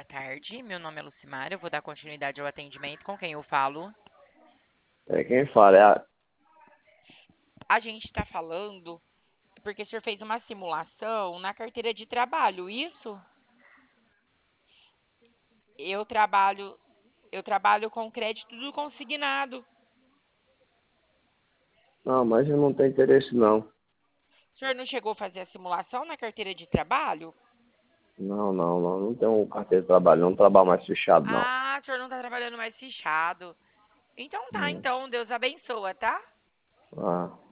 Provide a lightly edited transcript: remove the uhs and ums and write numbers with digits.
Boa tarde, meu nome é Lucimara, eu vou dar continuidade ao atendimento. Com quem eu falo? É quem fala, A gente está falando porque o senhor fez uma simulação na carteira de trabalho, isso? Eu trabalho, eu trabalho com crédito do consignado. não, mas eu não tenho interesse não. O senhor não chegou a fazer a simulação na carteira de trabalho? Não tenho carteira de trabalho, não trabalho mais fechado não. Ah, o senhor não está trabalhando mais fichado. Então tá, Hum, então, Deus abençoa, tá? ah.